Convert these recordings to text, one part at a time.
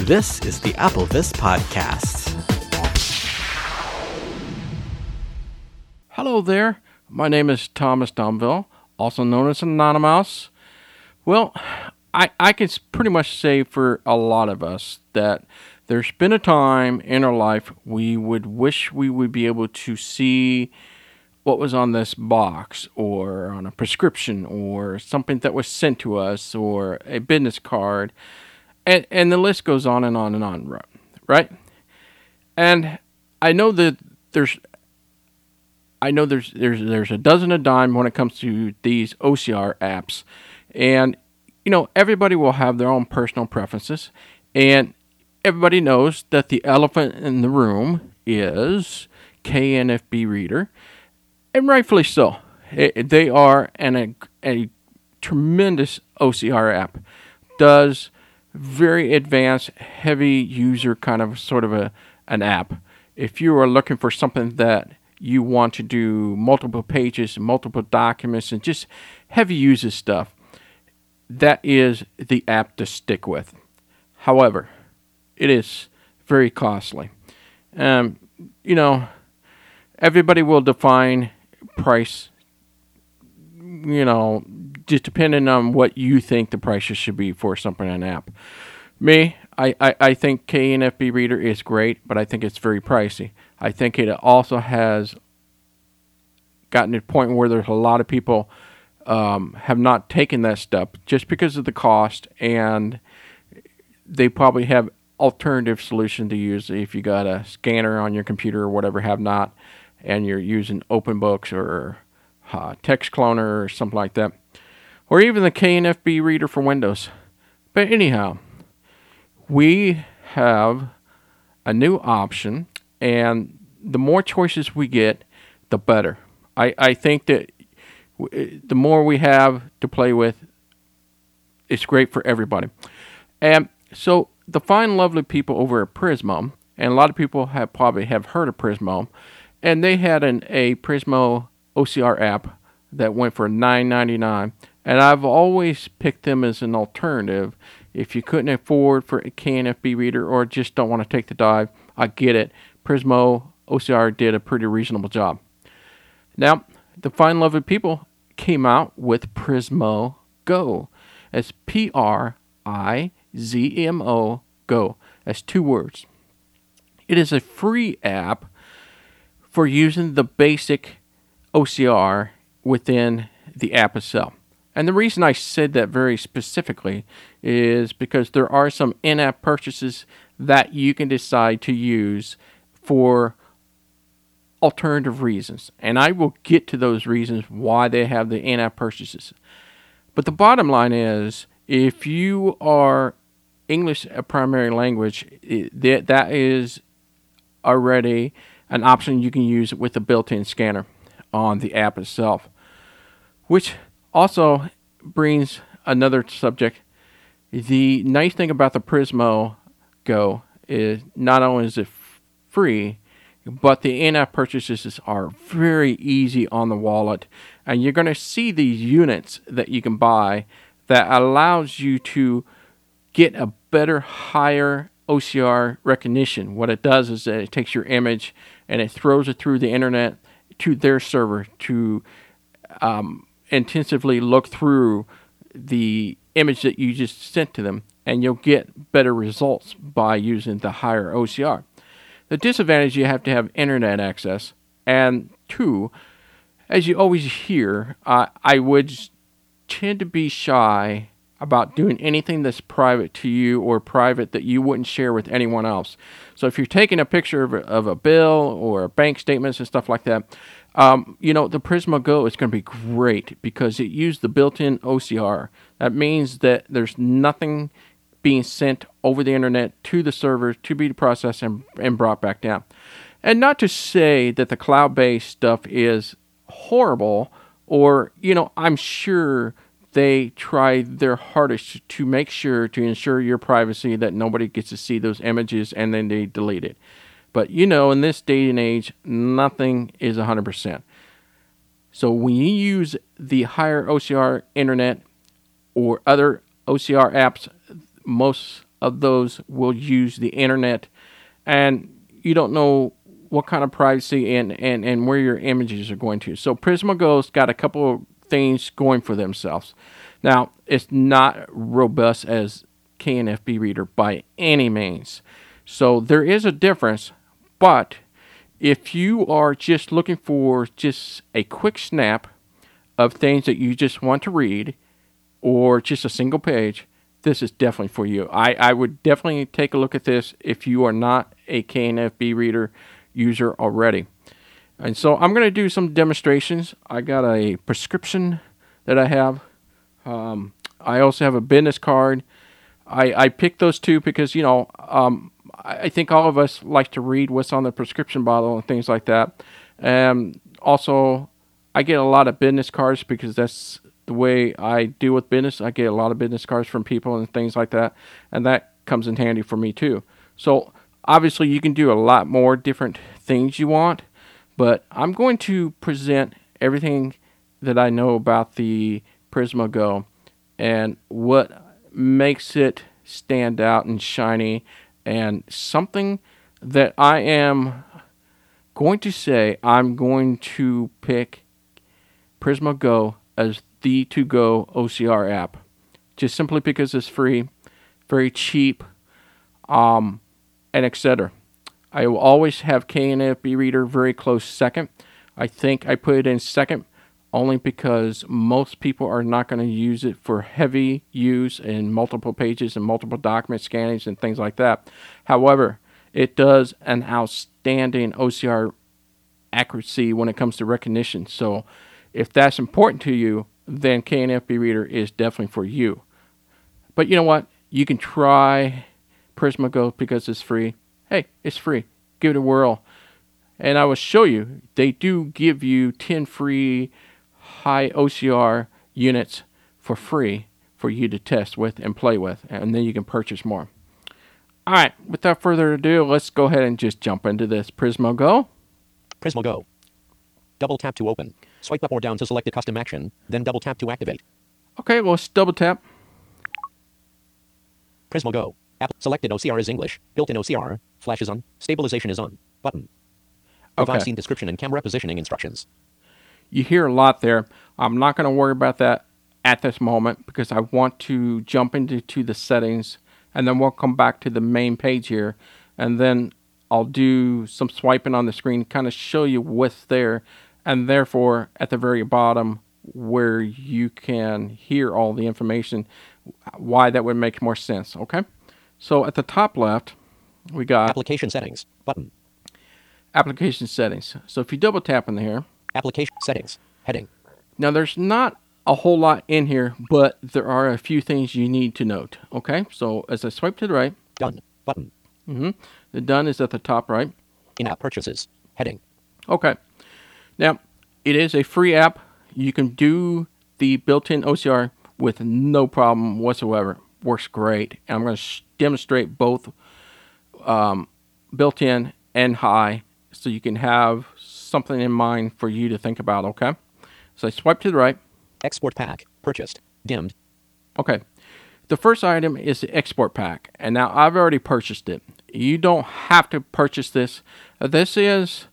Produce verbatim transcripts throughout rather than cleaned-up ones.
This is the Applevis Podcast. Hello there. My name is Thomas Domville, also known as Anonymous. Well, I, I can pretty much say for a lot of us that there's been a time in our life we would wish we would be able to see what was on this box or on a prescription or something that was sent to us or a business card. And, and the list goes on and on and on, right? And I know that there's I know there's there's there's a dozen a dime when it comes to these O C R apps. And, you know, everybody will have their own personal preferences. And everybody knows that the elephant in the room is K N F B Reader. And rightfully so. It, they are an, a, a tremendous O C R app. Does very advanced, heavy user kind of sort of a an app. If you are looking for something that you want to do multiple pages, multiple documents, and just heavy user stuff, that is the app to stick with. However, it is very costly. Um, you know, everybody will define price, you know, just depending on what you think the prices should be for something in an app. Me, I, I, I think K N F B Reader is great, but I think it's very pricey. I think it also has gotten to the point where there's a lot of people um, have not taken that step just because of the cost, and they probably have alternative solution to use if you got a scanner on your computer or whatever have not, and you're using OpenBooks or uh, TextCloner or something like that, or even the K N F B Reader for Windows. But anyhow, we have a new option, and the more choices we get, the better. I, I think that w- the more we have to play with, it's great for everybody. And so the fine, lovely people over at Prismo, and a lot of people have probably have heard of Prismo, and they had an a Prismo O C R app that went for nine ninety-nine, and I've always picked them as an alternative. If you couldn't afford for a K N F B Reader or just don't want to take the dive, I get it. Prismo O C R did a pretty reasonable job. Now, the fine, lovely people came out with Prismo Go. As P R I Z M O Go. That's two words. It is a free app for using the basic O C R within the app itself. And the reason I said that very specifically is because there are some in-app purchases that you can decide to use for alternative reasons. And I will get to those reasons why they have the in-app purchases. But the bottom line is, if you are English a primary language, it, that is already an option you can use with the built-in scanner on the app itself. Which also brings another subject. The nice thing about the Prismo Go is not only is it f- free, but the in-app purchases are very easy on the wallet. And you're going to see these units that you can buy that allows you to get a better, higher O C R recognition. What it does is that it takes your image and it throws it through the internet to their server to um, intensively look through the image that you just sent to them, and you'll get better results by using the higher O C R. The disadvantage, you have to have internet access, and two, as you always hear, uh, I would tend to be shy about doing anything that's private to you or private that you wouldn't share with anyone else. So if you're taking a picture of a, of a bill or bank statements and stuff like that, um, you know, the Prismo Go is going to be great because it used the built-in O C R. That means that there's nothing being sent over the internet to the server to be processed and, and brought back down. And not to say that the cloud-based stuff is horrible, or, you know, I'm sure they try their hardest to make sure to ensure your privacy, that nobody gets to see those images and then they delete it. But, you know, in this day and age, nothing is one hundred percent. So when you use the higher O C R internet or other O C R apps, most of those will use the internet, and you don't know what kind of privacy and, and, and where your images are going to. So Prisma Go's got a couple of things going for themselves. Now, it's not robust as K N F B Reader by any means. So there is a difference, but if you are just looking for just a quick snap of things that you just want to read, or just a single page, this is definitely for you. I, I would definitely take a look at this if you are not a K N F B Reader user already. And so I'm going to do some demonstrations. I got a prescription that I have. Um, I also have a business card. I, I picked those two because, you know, um, I think all of us like to read what's on the prescription bottle and things like that. Um, also, I get a lot of business cards because that's the way I deal with business. I get a lot of business cards from people and things like that, and that comes in handy for me too. So obviously you can do a lot more different things you want, but I'm going to present everything that I know about the Prisma Go and what makes it stand out and shiny, and something that I am going to say I'm going to pick Prisma Go as the to-go O C R app, just simply because it's free, very cheap, um, and et cetera. I will always have K N F B Reader very close second. I think I put it in second only because most people are not going to use it for heavy use in multiple pages and multiple document scannings and things like that. However, it does an outstanding O C R accuracy when it comes to recognition. So if that's important to you, then K N F B Reader is definitely for you. But you know what? You can try Prisma Go because it's free. Hey, it's free. Give it a whirl. And I will show you, they do give you ten free high O C R units for free for you to test with and play with. And then you can purchase more. All right, without further ado, let's go ahead and just jump into this. Prisma Go. Prisma Go. Double tap to open. Swipe up or down to select a custom action, then double tap to activate. Okay, well, let's double tap. Prisma Go. App selected O C R is English. Built-in O C R. Flash is on. Stabilization is on. Button. Provide Okay. scene description and camera positioning instructions. You hear a lot there. I'm not going to worry about that at this moment because I want to jump into to the settings, and then we'll come back to the main page here, and then I'll do some swiping on the screen, kind of show you what's there, and therefore at the very bottom where you can hear all the information, why that would make more sense. Okay, so at the top left we got Application settings. Button. application settings. So if you double tap in here, Application settings. Heading. now there's not a whole lot in here, but there are a few things you need to note. Okay, so as I swipe to the right, Done. Button. mm-hmm, the done is at the top right. In-app purchases. Heading. Okay, now it is a free app. You can do the built-in O C R with no problem whatsoever. Works great. And I'm going to sh- demonstrate both um, built-in and high, so you can have something in mind for you to think about. Okay, so I swipe to the right. Export pack. Purchased. Dimmed. Okay, the first item is the export pack, and now I've already purchased it. You don't have to purchase this. Uh, This is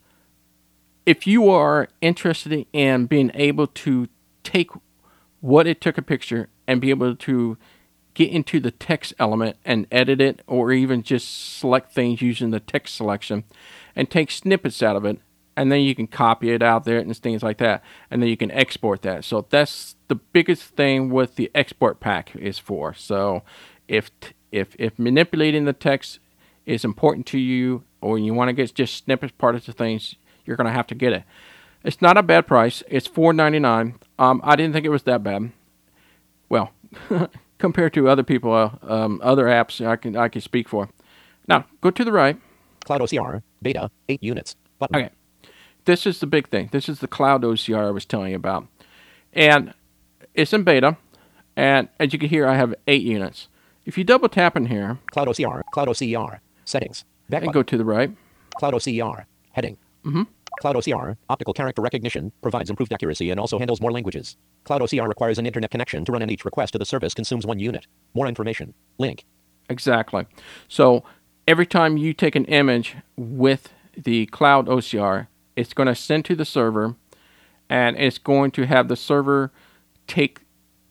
if you are interested in being able to take what it took a picture and be able to get into the text element and edit it, or even just select things using the text selection and take snippets out of it, and then you can copy it out there and things like that, and then you can export that. So that's the biggest thing what the export pack is for. So if if if manipulating the text is important to you, or you want to get just snippets parts of things, you're going to have to get it. It's not a bad price. It's four ninety-nine. Um, I didn't think it was that bad. Well, compared to other people, uh, um, other apps I can I can speak for. Now go to the right. Cloud O C R. Beta. eight units. Button. Okay, this is the big thing. This is the cloud O C R I was telling you about, and it's in beta. And as you can hear, I have eight units. If you double tap in here Cloud O C R. Cloud O C R. Settings. Back and button. go to the right, Cloud O C R. Heading. Mm-hmm. Cloud O C R. Optical character recognition. Provides improved accuracy and also handles more languages. Cloud O C R requires an internet connection to run, and each request to the service consumes one unit. More information. Link. Exactly. So every time you take an image with the Cloud O C R, it's going to send to the server, and it's going to have the server take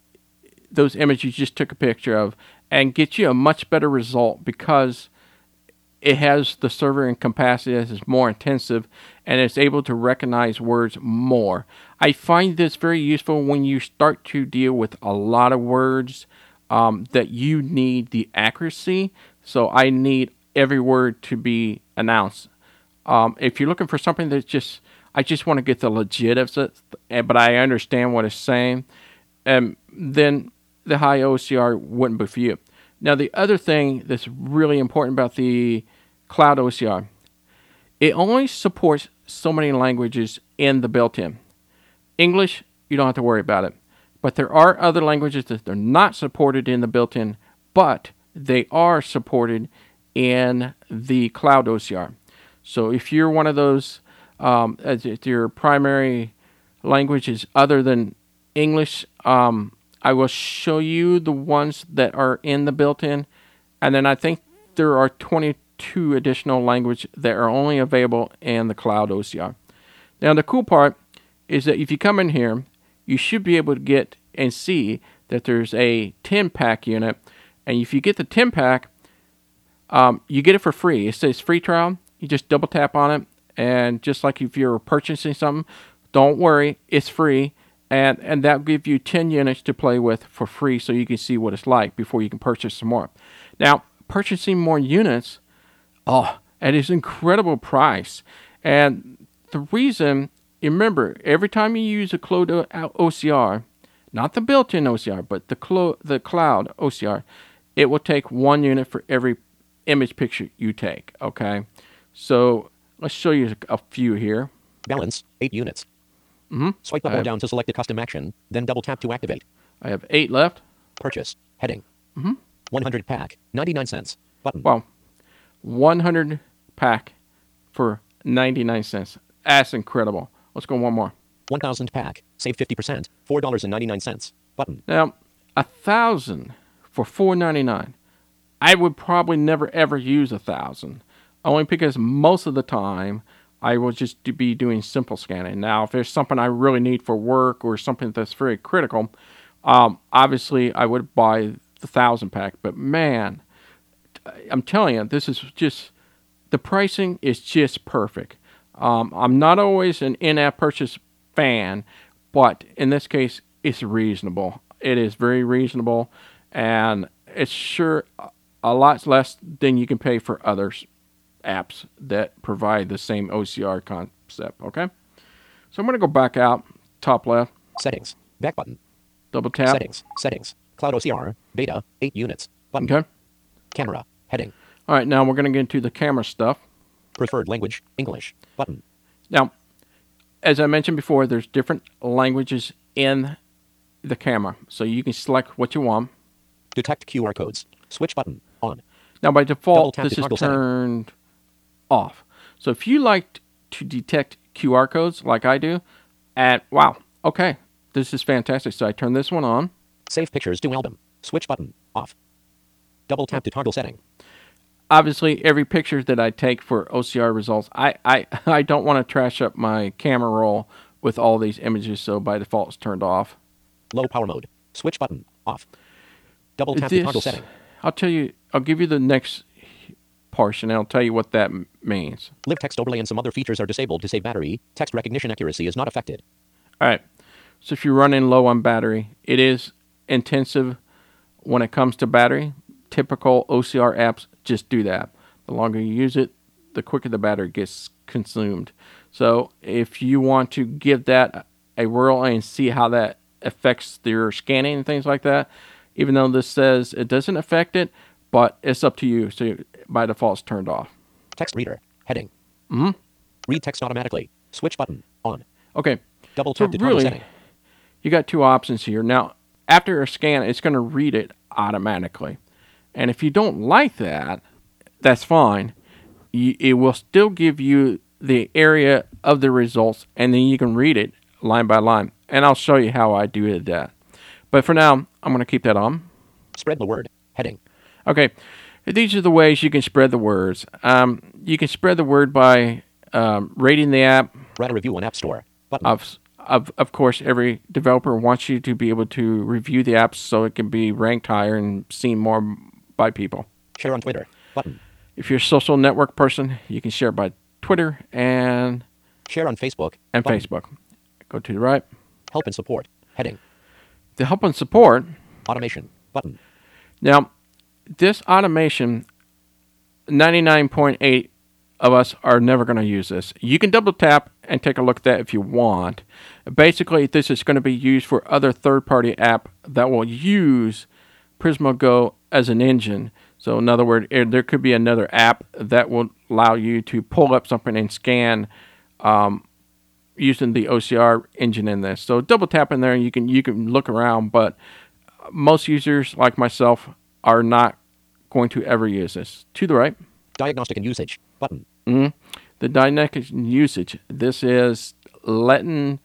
those images you just took a picture of and get you a much better result because it has the server in capacity that is more intensive and it's able to recognize words more. I find this very useful when you start to deal with a lot of words um, that you need the accuracy. So I need every word to be announced. Um, if you're looking for something that's just, I just want to get the legit of it, but I understand what it's saying, um, then the high O C R wouldn't be for you. Now, the other thing that's really important about the Cloud O C R, it only supports so many languages in the built-in. English, you don't have to worry about it. But there are other languages that are not supported in the built-in, but they are supported in the Cloud O C R. So if you're one of those, um, as if your primary language is other than English, um, I will show you the ones that are in the built-in, and then I think there are twenty-two additional languages that are only available in the Cloud O C R. Now, the cool part is that if you come in here, you should be able to get and see that there's a ten pack unit, and if you get the ten pack, um, you get it for free. It says free trial. You just double tap on it, and just like if you're purchasing something, don't worry, it's free. And and that will give you ten units to play with for free so you can see what it's like before you can purchase some more. Now, purchasing more units, oh, it is an incredible price. And the reason, remember, every time you use a Cloud O C R, not the built-in O C R, but the, clo- the Cloud O C R, it will take one unit for every image picture you take, okay? So let's show you a few here. Balance, eight units. Mm-hmm. Swipe up or down to select a custom action, then double tap to activate. I have eight left. Purchase, heading. Mm-hmm. one hundred pack, ninety-nine cents. Button. Wow. one hundred pack for ninety-nine cents. That's incredible. Let's go one more. one thousand pack, save fifty percent, four dollars and ninety-nine cents. Button. Now, a thousand for four ninety-nine. I would probably never ever use a thousand, only because most of the time I will just be doing simple scanning. Now, if there's something I really need for work or something that's very critical, um, obviously I would buy the thousand pack. But man, I'm telling you, this is just, the pricing is just perfect. Um, I'm not always an in-app purchase fan, but in this case, it's reasonable. It is very reasonable, and it's sure a lot less than you can pay for others apps that provide the same O C R concept, okay? So I'm going to go back out, top left. Settings, back button. Double tap. Settings, settings. Cloud O C R, beta, eight units. Button. Okay. Camera, heading. All right, now we're going to get into the camera stuff. Preferred language, English. Button. Now, as I mentioned before, there's different languages in the camera, so you can select what you want. Detect Q R codes. Switch button, on. Now, by Double default, tap this to is toggle setting. turned off. So if you like to detect Q R codes like I do, and wow, okay, this is fantastic. So I turn this one on. Save pictures to album. Switch button, off. Double tap to toggle setting. Obviously, every picture that I take for O C R results, I, I, I don't want to trash up my camera roll with all these images, so by default it's turned off. Low power mode. Switch button, off. Double tap to toggle setting. I'll tell you, I'll give you the next portion, and I'll tell you what that m- means. Live text overlay and some other features are disabled to save battery. Text recognition accuracy is not affected. All right, so if you're running low on battery, it is intensive when it comes to battery. Typical O C R apps just do that. The longer you use it, the quicker the battery gets consumed. So if you want to give that a whirl and see how that affects your scanning and things like that, even though this says it doesn't affect it, but it's up to you. So by default, it's turned off. Text reader, heading. Mm-hmm. Read text automatically. Switch button, on. Okay. Double So tap to toggle really, setting. you got two options here. Now, after a scan, it's going to read it automatically. And if you don't like that, that's fine. You, it will still give you the area of the results, and then you can read it line by line. And I'll show you how I do that. But for now, I'm going to keep that on. Spread the word, heading. Okay. These are the ways you can spread the words. Um, you can spread the word by um, rating the app. Write a review on App Store. Button. Of, of, of course, every developer wants you to be able to review the apps so it can be ranked higher and seen more by people. Share on Twitter. Button. If you're a social network person, you can share by Twitter and Share on Facebook. and Button. Facebook. Go to the right. Help and support. Heading. The help and support. Automation. Button. Now, this automation, ninety-nine point eight of us are never going to use this. You can double tap and take a look at that if you want. Basically, this is going to be used for other third-party app that will use Prismo Go as an engine. So in other words, there could be another app that will allow you to pull up something and scan um, using the O C R engine in this. So double tap in there and you can you can look around, but most users like myself are not going to ever use this. To the right. Diagnostic and usage. Button. Mm-hmm. The diagnostic and usage. This is letting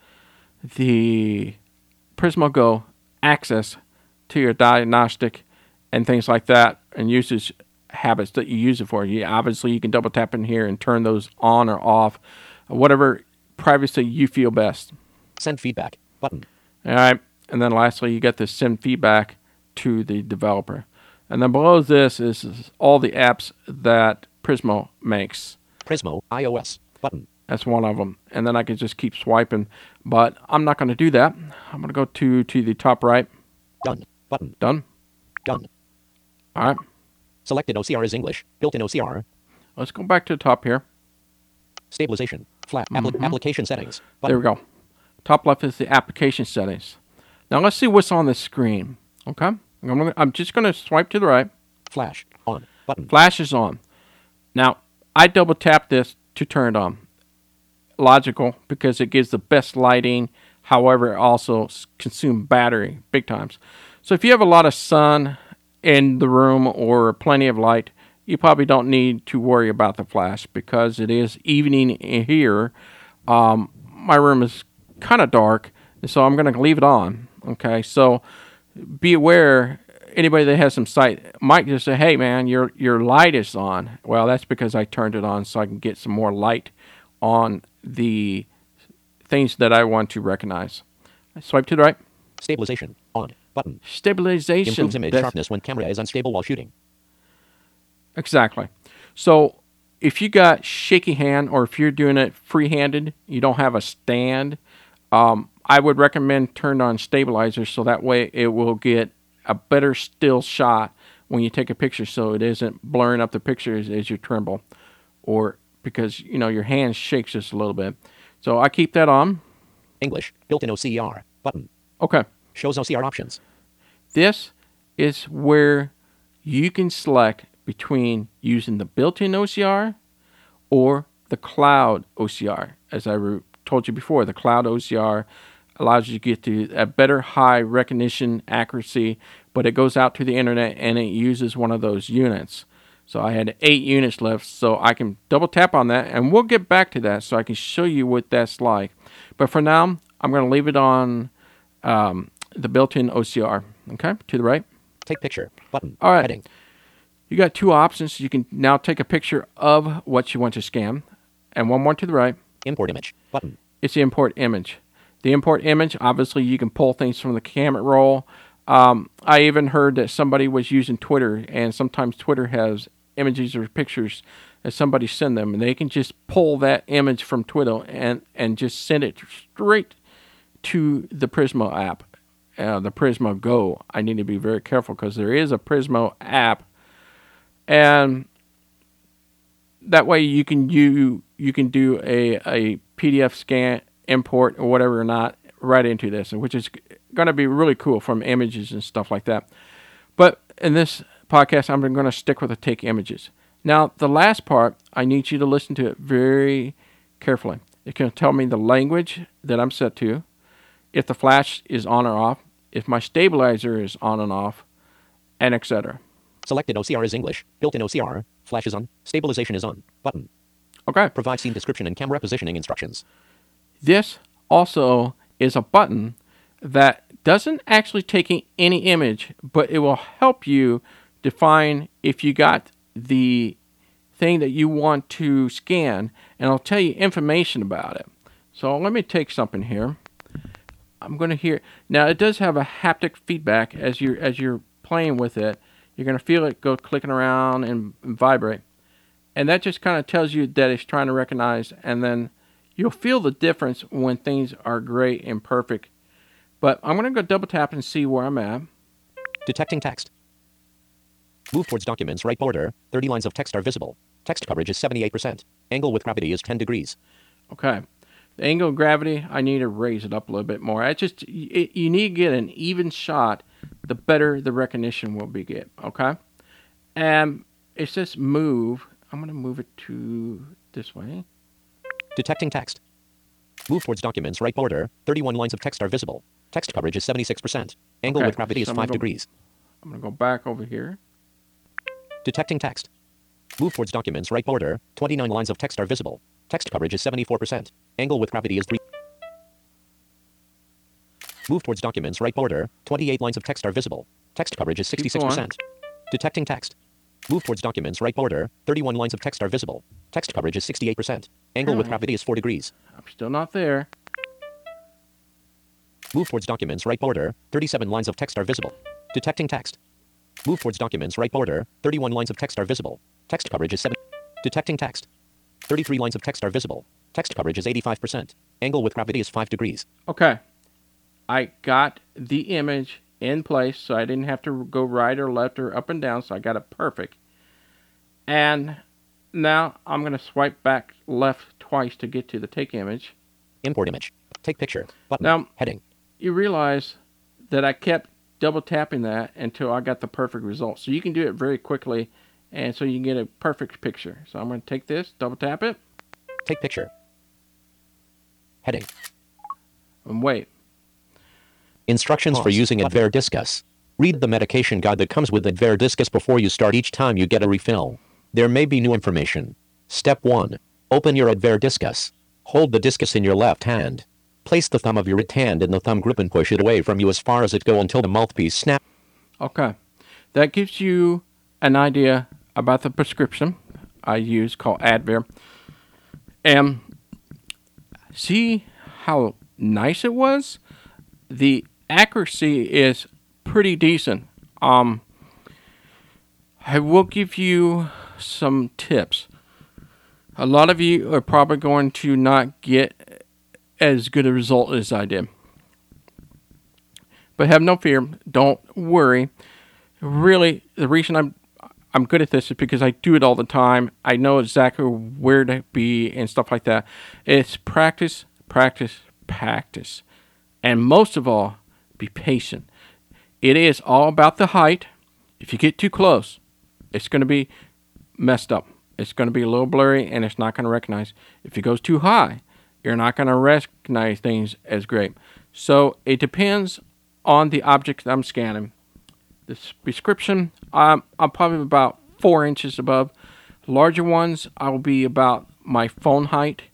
the Prismo Go access to your diagnostic and things like that, and usage habits that you use it for. You obviously you can double tap in here and turn those on or off, whatever privacy you feel best. Send feedback. Button. All right, and then lastly, you get to send feedback to the developer, and then below this is, is all the apps that Prismo makes. Prismo iOS. Button. That's one of them, and then I can just keep swiping, but I'm not going to do that. I'm going to go to to the top right. Done. Button. Done. Done. All right. Selected O C R is English. Built-in O C R. Let's go back to the top here. Stabilization. Flat. Appli- Mm-hmm. Application settings. There Button. we go. Top left is the application settings. Now let's see what's on the screen. Okay. I'm, gonna, I'm just going to swipe to the right. Flash. On. Button. Flash is on. Now, I double tap this to turn it on. Logical, because it gives the best lighting. However, it also consumes battery big times. So if you have a lot of sun in the room or plenty of light, you probably don't need to worry about the flash because it is evening here. Um, my room is kind of dark, so I'm going to leave it on. Okay, so be aware. Anybody that has some sight might just say, "Hey, man, your your light is on." Well, that's because I turned it on so I can get some more light on the things that I want to recognize. I swipe to the right. Stabilization. On. Button. Stabilization. Improves image That's- sharpness when camera is unstable while shooting. Exactly. So if you got shaky hand or if you're doing it free-handed, you don't have a stand, um, I would recommend turn on stabilizer so that way it will get a better still shot when you take a picture so it isn't blurring up the picture as, as you tremble or because, you know, your hand shakes just a little bit. So I keep that on. English. Built-in O C R. Button. Okay. Shows O C R options. This is where you can select between using the built-in O C R or the cloud O C R. As I re- told you before, the cloud O C R allows you to get to a better high recognition accuracy, but it goes out to the internet and it uses one of those units. So I had eight units left, so I can double tap on that, and we'll get back to that so I can show you what that's like. But for now, I'm going to leave it on um, the built-in O C R. Okay, to the right. Take picture. Button. All right. Heading. You got two options. You can now take a picture of what you want to scan, and one more to the right. Import image. Button. It's the import image. The import image, obviously, you can pull things from the camera roll. Um, I even heard that somebody was using Twitter, and sometimes Twitter has images or pictures that somebody send them, and they can just pull that image from Twitter and, and just send it straight to the Prismo app, uh, the Prismo Go. I need to be very careful because there is a Prismo app, and that way you can you you can do a, a P D F scan, import, or whatever or not right into this, which is going to be really cool from images and stuff like that. But in this podcast, I'm going to stick with the take images. Now, the last part, I need you to listen to it very carefully. It can tell me the language that I'm set to, if the flash is on or off, if my stabilizer is on and off, and et cetera. Selected O C R is English. Built-in O C R. Flash is on. Stabilization is on. Button. Okay. Provide scene description and camera positioning instructions. This also is a button that doesn't actually take any image, but it will help you define if you got the thing that you want to scan, and I'll tell you information about it. So let me take something here. I'm going to hear now. It does have a haptic feedback as you're as you're playing with it. You're going to feel it go clicking around and, and vibrate, and that just kind of tells you that it's trying to recognize. And then you'll feel the difference when things are great and perfect. But I'm going to go double tap and see where I'm at. Detecting text. Move towards documents, right border. thirty lines of text are visible. Text coverage is seventy-eight percent. Angle with gravity is ten degrees. Okay. The angle of gravity, I need to raise it up a little bit more. I just it, you need to get an even shot, the better the recognition will be get. Okay. And it says move. I'm going to move it to this way. Detecting text. Move towards documents, right border. thirty-one lines of text are visible. Text coverage is seventy-six percent. Angle Okay, with gravity is so I'm five gonna go- degrees. I'm going to go back over here. Detecting text. Move towards documents, right border. twenty-nine lines of text are visible. Text coverage is seventy-four percent. Angle with gravity is three. Move towards documents, right border. twenty-eight lines of text are visible. Text coverage is sixty-six percent. Detecting text. Move towards documents, right border. thirty-one lines of text are visible. Text coverage is sixty-eight percent. Angle with Really? gravity is four degrees. I'm still not there. Move towards documents, right border. thirty-seven lines of text are visible. Detecting text. Move towards documents, right border. thirty-one lines of text are visible. Text coverage is seven. Detecting text. thirty-three lines of text are visible. Text coverage is eighty-five percent. Angle with gravity is five degrees. Okay. I got the image in place, so I didn't have to go right or left or up and down, so I got it perfect. And now I'm going to swipe back left twice to get to the take image. Import image. Take picture. Button. Now- Heading. You realize that I kept double tapping that until I got the perfect result. So you can do it very quickly, and so you can get a perfect picture. So I'm going to take this, double tap it, Take picture. Heading. and wait. Instructions for Pause. using Advair Discus. Read the medication guide that comes with Advair Discus before you start each time you get a refill. There may be new information. Step one. Open your Advair Discus. Hold the discus in your left hand. Place the thumb of your right hand in the thumb grip and push it away from you as far as it go until the mouthpiece snaps. Okay. That gives you an idea about the prescription I use called Advair. And see how nice it was? The accuracy is pretty decent. Um, I will give you some tips. A lot of you are probably going to not get as good a result as I did. But have no fear. Don't worry. Really, the reason I'm I'm good at this is because I do it all the time. I know exactly where to be and stuff like that. It's practice, practice, practice. And most of all, be patient. It is all about the height. If you get too close, it's going to be messed up. It's going to be a little blurry, and it's not going to recognize. If it goes too high, you're not going to recognize things as great. So it depends on the object that I'm scanning. This prescription, um, I'm probably about four inches above. Larger ones, I will be about my phone height.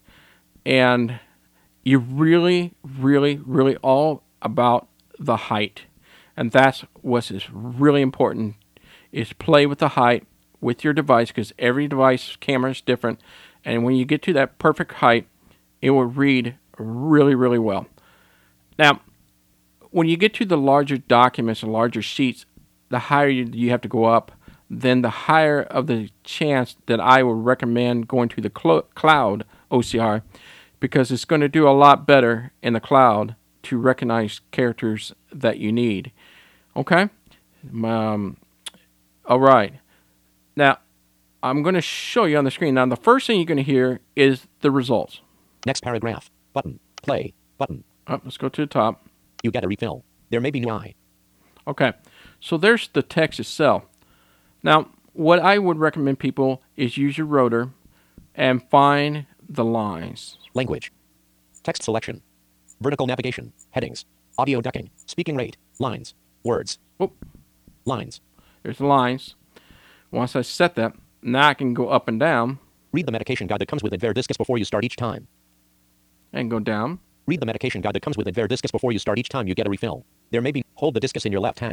And you really, really, really all about the height. And that's what is really important, is play with the height with your device, because every device camera is different. And when you get to that perfect height, it will read really, really well. Now, when you get to the larger documents and larger sheets, the higher you, you have to go up, then the higher of the chance that I would recommend going to the cl- cloud O C R, because it's going to do a lot better in the cloud to recognize characters that you need. Okay? Um, all right. Now, I'm going to show you on the screen. Now, the first thing you're going to hear is the results. Next paragraph. Button. Play. Button. Oh, let's go to the top. You get a refill. There may be new eye. Okay, so there's the text itself. Now, what I would recommend people is use your rotor and find the lines. Language. Text selection. Vertical navigation. Headings. Audio ducking. Speaking rate. Lines. Words. Whoop, Lines. there's the lines. Once I set that, now I can go up and down Read the medication guide that comes with Advair Discus before you start each time. and go down. Read the medication guide that comes with Advair Discus before you start each time you get a refill. There may be. Hold the discus in your left hand.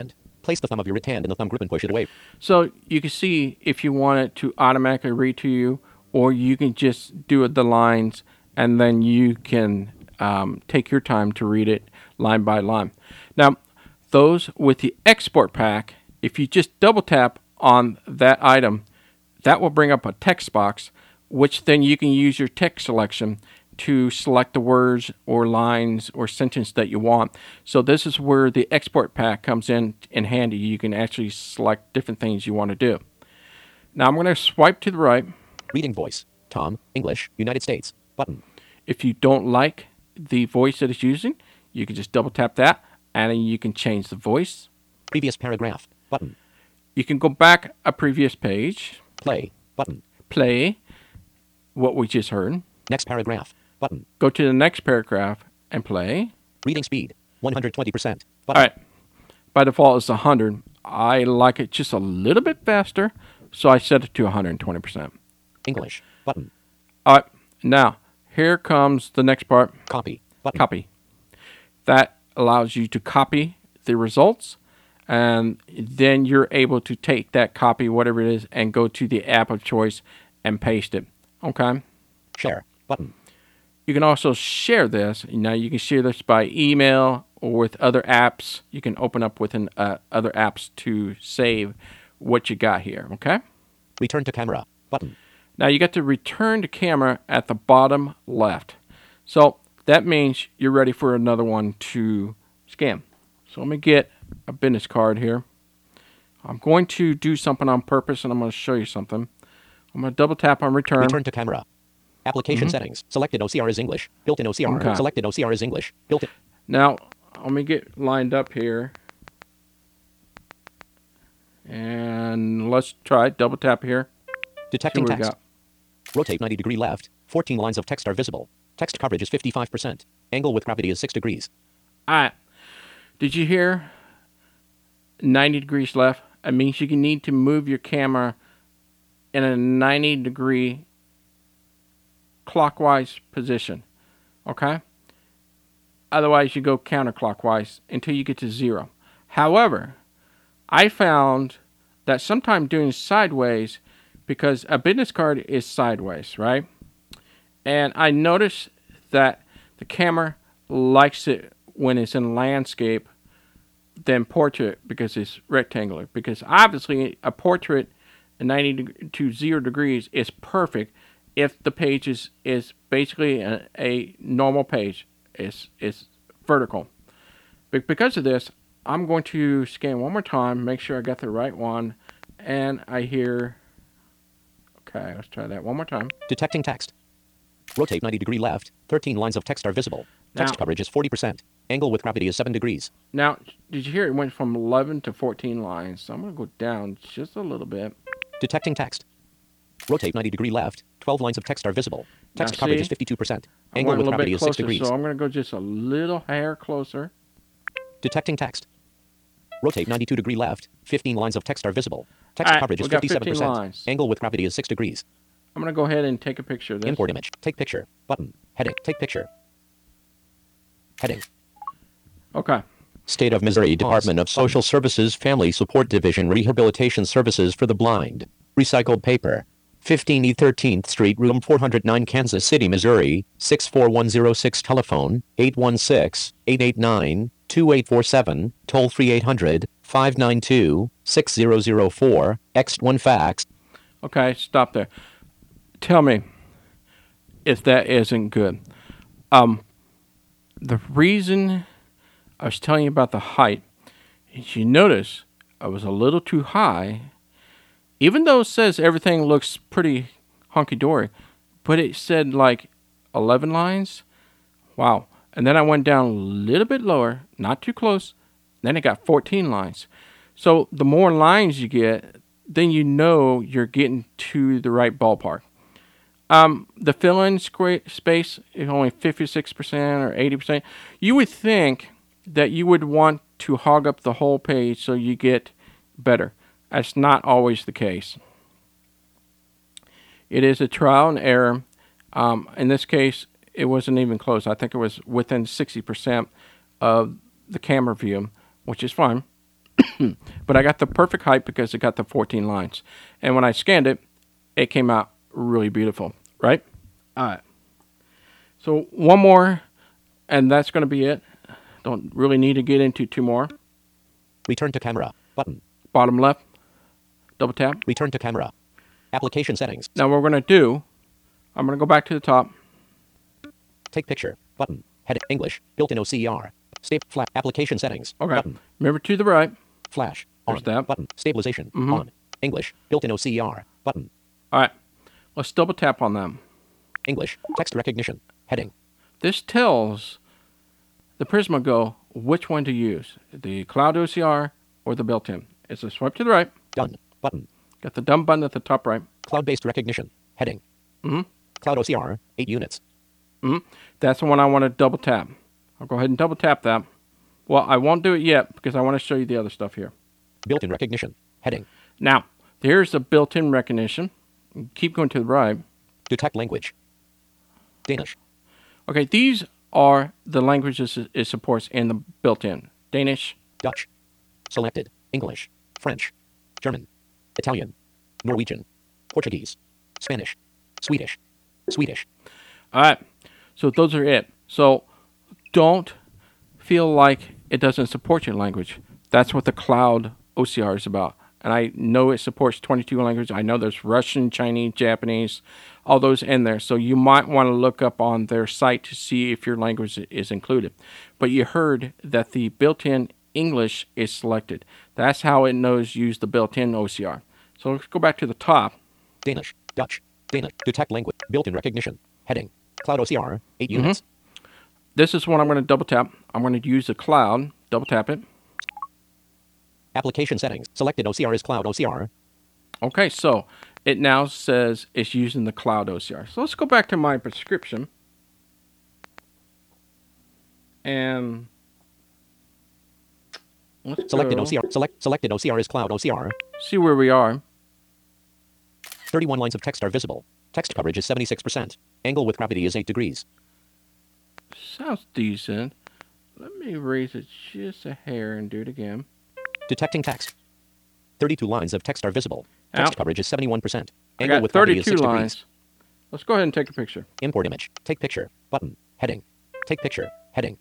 Place the thumb of your right hand in the thumb group and push it away. So you can see if you want it to automatically read to you, or you can just do it the lines, and then you can um, take your time to read it line by line. Now, those with the export pack, if you just double tap on that item, that will bring up a text box, which then you can use your text selection to select the words or lines or sentence that you want. So this is where the export pack comes in in handy. You can actually select different things you want to do. Now I'm going to swipe to the right. Reading voice. Tom, English, United States. Button. If you don't like the voice that it's using, you can just double tap that, and then you can change the voice. Previous paragraph. Button. You can go back a previous page. Play. Button. Play what we just heard. Next paragraph. Button. Go to the next paragraph and play. Reading speed. one hundred twenty percent. Button. All right. By default, it's one hundred. I like it just a little bit faster, so I set it to one hundred twenty percent. English. Button. All right. Now, here comes the next part. Copy. Button. Copy. That allows you to copy the results, and then you're able to take that copy, whatever it is, and go to the app of choice and paste it. Okay? Share. Button. You can also share this. Now, you can share this by email or with other apps. You can open up within uh, other apps to save what you got here. Okay? Return to camera. Button. Now, you got to return to camera at the bottom left. So, that means you're ready for another one to scan. So, let me get a business card here. I'm going to do something on purpose, and I'm going to show you something. I'm going to double tap on return. Return to camera. Application mm-hmm. settings. Selected O C R is English. Built-in O C R. Okay. Selected O C R is English. Built-in. Now, let me get lined up here. And let's try it. Double tap here. Detecting text. Rotate ninety degree left. fourteen lines of text are visible. Text coverage is fifty-five percent. Angle with gravity is six degrees. All right. Did you hear ninety degrees left? It means you need to move your camera in a ninety degree clockwise position. Okay? Otherwise, you go counterclockwise until you get to zero. However, I found that sometimes doing sideways, because a business card is sideways, right? And I noticed that the camera likes it when it's in landscape than portrait because it's rectangular. Because obviously a portrait at ninety to zero degrees is perfect if the page is, is basically a, a normal page. It's, it's vertical. But because of this, I'm going to scan one more time, make sure I got the right one, and I hear... Okay, let's try that one more time. Detecting text. Rotate ninety degree left. thirteen lines of text are visible. Text Now, coverage is forty percent. Angle with gravity is seven degrees. Now, did you hear it went from eleven to fourteen lines? So I'm going to go down just a little bit. Detecting text. Rotate ninety degree left. twelve lines of text are visible. Text Now, coverage see? is fifty-two percent. I Angle went a with little gravity bit is six closer, degrees. so I'm going to go just a little hair closer. Detecting text. Rotate ninety-two degree left. fifteen lines of text are visible. Text All right, coverage is we got fifty-seven percent. fifteen lines. Angle with gravity is six degrees. I'm going to go ahead and take a picture of this. Import image. Take picture. Button. Heading. Take picture. Heading. Okay. State of Missouri Department of Social Services Family Support Division Rehabilitation Services for the Blind. Recycled paper. fifteen East thirteenth Street, room four oh nine, Kansas City, Missouri, six four one zero six. Telephone, eight one six, eight eight nine, two eight four seven. Toll free eight hundred, five nine two, six zero zero four. X one fax. Okay, stop there. Tell me if that isn't good. Um, the reason I was telling you about the height is you notice I was a little too high, even though it says everything looks pretty hunky-dory, but it said like eleven lines. Wow. And then I went down a little bit lower, not too close. Then it got fourteen lines. So the more lines you get, then you know you're getting to the right ballpark. Um, the fill-in squ- space is only fifty-six percent or eighty percent. You would think that you would want to hog up the whole page so you get better. That's not always the case. It is a trial and error. Um, in this case, it wasn't even close. I think it was within sixty percent of the camera view, which is fine. But I got the perfect height because it got the fourteen lines. And when I scanned it, it came out really beautiful, right? All right. So one more, and that's going to be it. Don't really need to get into two more. Return to camera. Button. Bottom left, double tap. Return to camera. Application settings. Now what we're going to do, I'm going to go back to the top. Take picture. Button. Head English. Built-in O C R. State flat. Application settings. Okay. Button. Remember to the right. Flash. On. There's that. Button. Stabilization. Mm-hmm. On. English. Built-in O C R. Button. All right. Let's double tap on them. English. Text recognition. Heading. This tells the Prisma Go which one to use, the Cloud O C R or the built-in. It's a swipe to the right. Done. Button. Got the done button at the top right. Cloud-based recognition. Heading. Mm-hmm. Cloud O C R. eight units. Mm-hmm. That's the one I want to double tap. I'll go ahead and double tap that. Well, I won't do it yet because I want to show you the other stuff here. Built-in recognition. Heading. Now, here's the built-in recognition. Keep going to the right. Detect language. Danish. Okay, these are the languages it supports in the built-in. Danish. Dutch. Selected. English. French. German. Italian. Norwegian. Portuguese. Spanish. Swedish. Swedish. All right, so those are it. So don't feel like it doesn't support your language. That's what the Cloud O C R is about. And I know it supports twenty-two languages. I know there's Russian, Chinese, Japanese, all those in there. So you might want to look up on their site to see if your language is included. But you heard that the built-in English is selected. That's how it knows use the built-in O C R. So let's go back to the top. Danish. Dutch. Danish. Detect language. Built-in recognition. Heading. Cloud O C R. eight units. Mm-hmm. This is what I'm going to double tap. I'm going to use the cloud. Double tap it. Application settings. Selected O C R is Cloud O C R. Okay, so it now says it's using the Cloud O C R. So let's go back to my prescription. And let's Selected go O C R. Select, selected O C R is Cloud O C R. see where we are. thirty-one lines of text are visible. Text coverage is seventy-six percent. Angle with gravity is eight degrees. Sounds decent. Let me raise it just a hair and do it again. Detecting text. thirty-two lines of text are visible. Text Out. coverage is seventy-one percent. I Angle got with gravity is thirty-two six lines. degrees. Let's go ahead and take a picture. Import image. Take picture. Button. Heading. Take picture. Heading.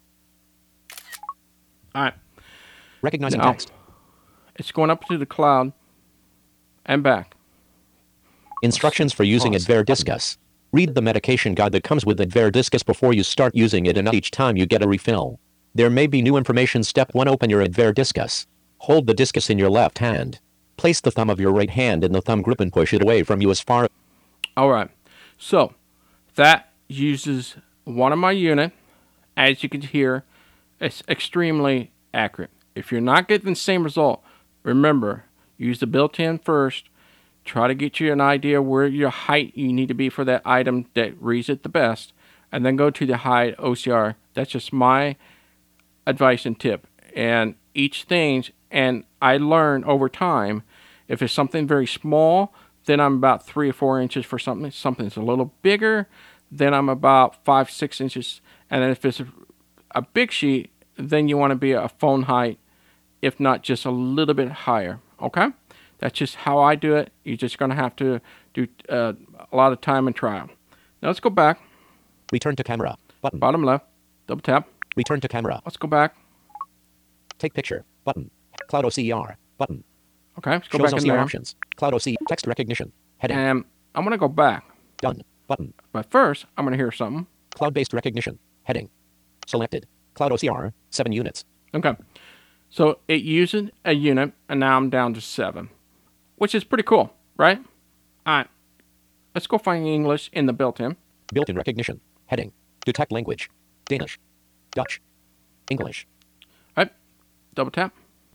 All right. Recognizing Now, text. it's going up to the cloud and back. Instructions for using Pause. Advair Discus. Read the medication guide that comes with Advair Discus before you start using it, and each time you get a refill. There may be new information. Step one. Open your Advair Discus. Hold the discus in your left hand. Place the thumb of your right hand in the thumb grip and push it away from you as far. All right. So that uses one of my unit. As you can hear, it's extremely accurate. If you're not getting the same result, remember, use the built-in first. Try to get you an idea where your height you need to be for that item that reads it the best. And then go to the hide O C R. That's just my advice and tip. And each thing, and I learn over time, if it's something very small, then I'm about three or four inches for something. Something's a little bigger, then I'm about five, six inches. And then if it's a, a big sheet, then you want to be a phone height, if not just a little bit higher. Okay? That's just how I do it. You're just going to have to do uh, a lot of time and trial. Now let's go back. Return to camera. Button. Bottom left. Double tap. Return to camera. Let's go back. Take picture. Button. Cloud O C R. Button. Okay, let's go Shows back in O C R there. options. Cloud O C. Text recognition. Heading. And I'm going to go back. Done. Button. But first, I'm going to hear something. Cloud-based recognition. Heading. Selected. Cloud O C R. seven units. Okay. So it uses a unit, and now I'm down to seven, which is pretty cool, right? All right. Let's go find English in the built-in. Built-in recognition. Heading. Detect language. Danish. Dutch. English. All right. Double tap.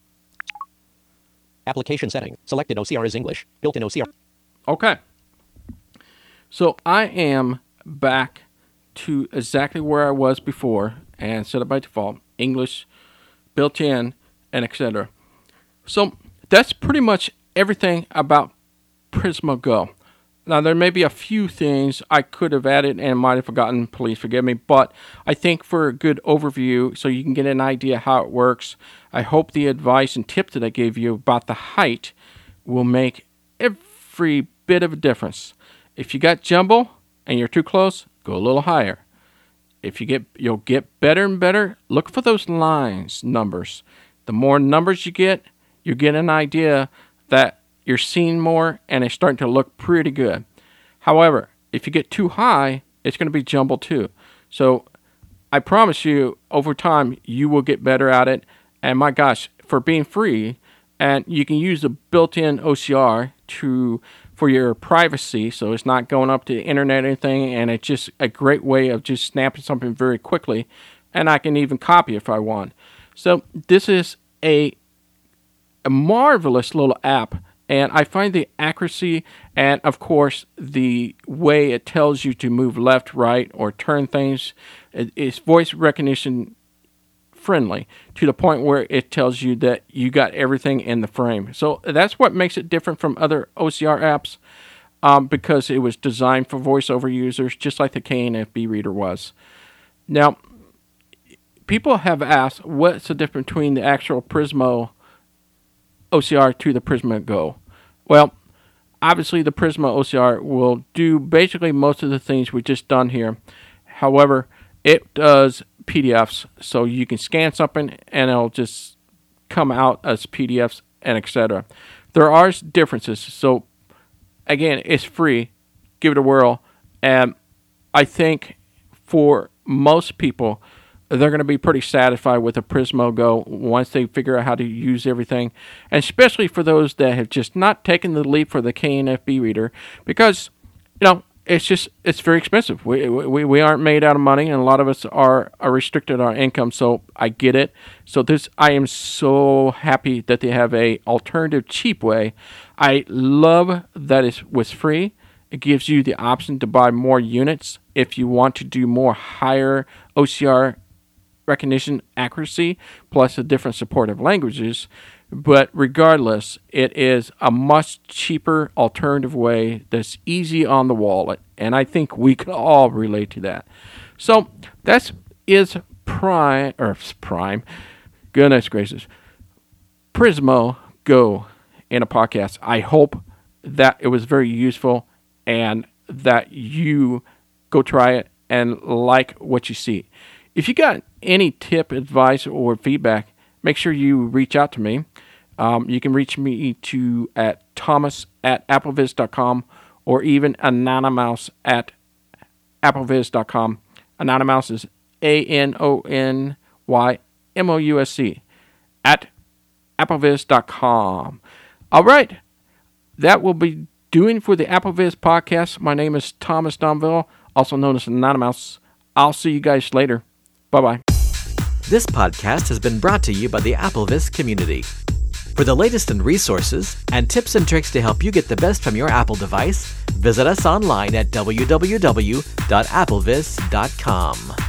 Application setting. Selected O C R is English. Built-in O C R. Okay. So I am back to exactly where I was before and set it by default. English, built-in, and et cetera. So that's pretty much everything about Prisma Go. Now, there may be a few things I could have added and might have forgotten. Please forgive me. But I think for a good overview, so you can get an idea how it works, I hope the advice and tips that I gave you about the height will make every bit of a difference. If you got jumbo and you're too close, go a little higher. If you get, you'll get better and better. Look for those lines, numbers. The more numbers you get, you get an idea that you're seeing more, and it's starting to look pretty good. However, if you get too high, it's going to be jumbled too. So I promise you, over time, you will get better at it. And my gosh, for being free, and you can use the built-in O C R to for your privacy, so it's not going up to the internet or anything, and it's just a great way of just snapping something very quickly, and I can even copy if I want. So this is a, a marvelous little app. And I find the accuracy and, of course, the way it tells you to move left, right, or turn things is voice recognition friendly to the point where it tells you that you got everything in the frame. So that's what makes it different from other O C R apps um, because it was designed for voiceover users, just like the K N F B reader was. Now, people have asked what's the difference between the actual Prismo O C R to the Prisma Go. Well, obviously the Prisma O C R will do basically most of the things we just done here. However, it does P D Fs, so you can scan something and it'll just come out as P D Fs and et cetera. There are differences. So again, it's free. Give it a whirl, and I think for most people, they're going to be pretty satisfied with the Prismo Go once they figure out how to use everything, and especially for those that have just not taken the leap for the K N F B reader, because, you know, it's just, it's very expensive. We, we, we aren't made out of money, and a lot of us are, are restricted our income, so I get it. So this, I am so happy that they have a alternative cheap way. I love that it was free. It gives you the option to buy more units if you want to do more higher O C R recognition accuracy, plus the different supportive languages. But regardless, it is a much cheaper alternative way that's easy on the wallet, and I think we can all relate to that. So that is Prime, or Prime, goodness gracious, Prismo Go in a podcast. I hope that it was very useful and that you go try it and like what you see. If you got any tip, advice, or feedback, make sure you reach out to me. Um, you can reach me to at thomas at applevis dot com or even anonymouse at applevis dot com. Anonymouse is A N O N Y M O U S C at applevis dot com. All right. That will be doing for the AppleVis podcast. My name is Thomas Domville, also known as Anonymouse. I'll see you guys later. Bye-bye. This podcast has been brought to you by the AppleVis community. For the latest in resources and tips and tricks to help you get the best from your Apple device, visit us online at w w w dot applevis dot com.